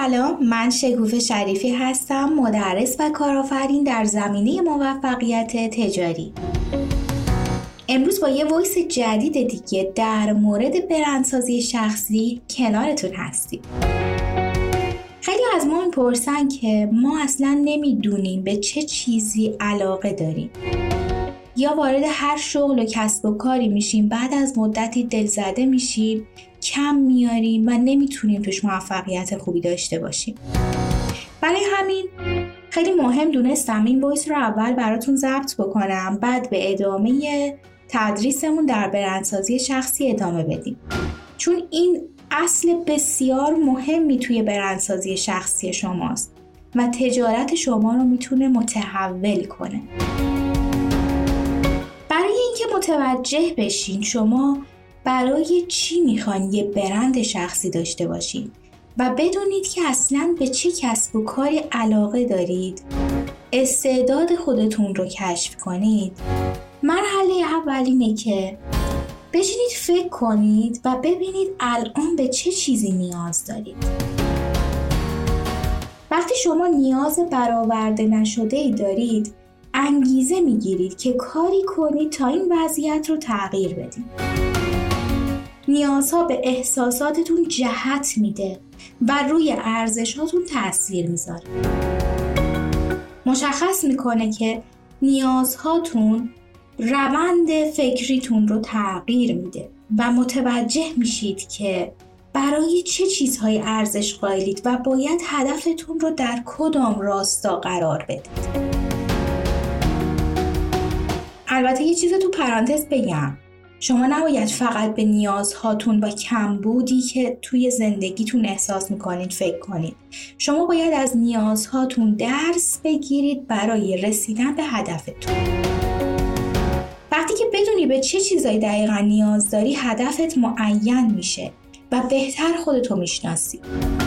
سلام، من شگوفه شریفی هستم، مدرس و کارآفرین در زمینه موفقیت تجاری. امروز با یه وایس جدید دیگه در مورد برندسازی شخصی کنارتون هستیم. خیلی از ما میپرسن که ما اصلا نمیدونیم به چه چیزی علاقه داریم. یا وارد هر شغل و کسب و کاری میشیم، بعد از مدتی دلزده میشیم، کم میاریم و نمیتونیم توش موفقیت خوبی داشته باشیم. برای همین خیلی مهم دونستم این وایس رو اول براتون ضبط بکنم، بعد به ادامه تدریسمون در برندسازی شخصی ادامه بدیم. چون این اصل بسیار مهمی توی برندسازی شخصی شماست و تجارت شما رو میتونه متحول کنه. برای اینکه متوجه بشین شما برای چی میخواین یه برند شخصی داشته باشین و بدونید که اصلاً به چه کسب و کاری علاقه دارید، استعداد خودتون رو کشف کنید، مرحله اول اینه که بشینید فکر کنید و ببینید الان به چه چیزی نیاز دارید. وقتی شما نیاز برآورده نشده‌ای دارید، انگیزه میگیرید که کاری کنید تا این وضعیت رو تغییر بدید. نیازها به احساساتتون جهت میده و روی ارزشاتون تأثیر میذاره. مشخص میکنه که نیازهاتون روند فکریتون رو تغییر میده و متوجه میشید که برای چه چیزهای ارزش قائلید و باید هدفتون رو در کدام راستا قرار بدید. البته یه چیز تو پرانتز بگم، شما نباید فقط به نیازهاتون و کمبودی که توی زندگیتون احساس میکنید فکر کنید. شما باید از نیازهاتون درس بگیرید برای رسیدن به هدفتون. وقتی که بدونی به چه چیزایی دقیقا نیاز داری، هدفت معین میشه و بهتر خودتو میشناسی.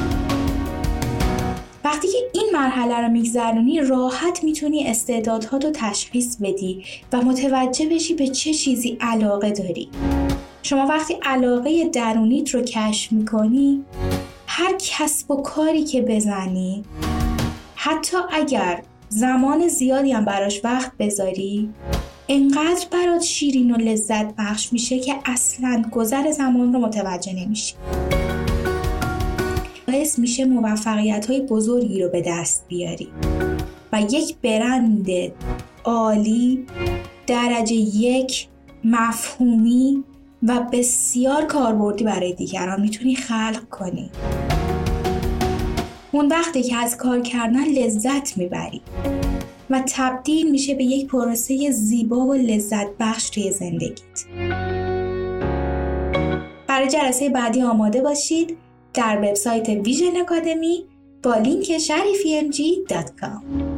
وقتی که این مرحله رو میگذرونی، راحت میتونی استعدادهاتو تشخیص بدی و متوجه بشی به چه چیزی علاقه داری. شما وقتی علاقه درونیت رو کشف میکنی، هر کسب و کاری که بزنی، حتی اگر زمان زیادی هم براش وقت بذاری، انقدر برات شیرین و لذت بخش میشه که اصلاً گذر زمان رو متوجه نمیشی. باعث میشه موفقیت‌های بزرگی رو به دست بیاری و یک برند عالی، درجه 1، مفهومی و بسیار کاربردی برای دیگران میتونی خلق کنی. اون وقتی که از کار کردن لذت میبری و تبدیل میشه به یک پروسه زیبا و لذت بخش توی زندگیت. برای جلسه بعدی آماده باشید در وبسایت ویژن اکادمی با لینک sharifimg.com.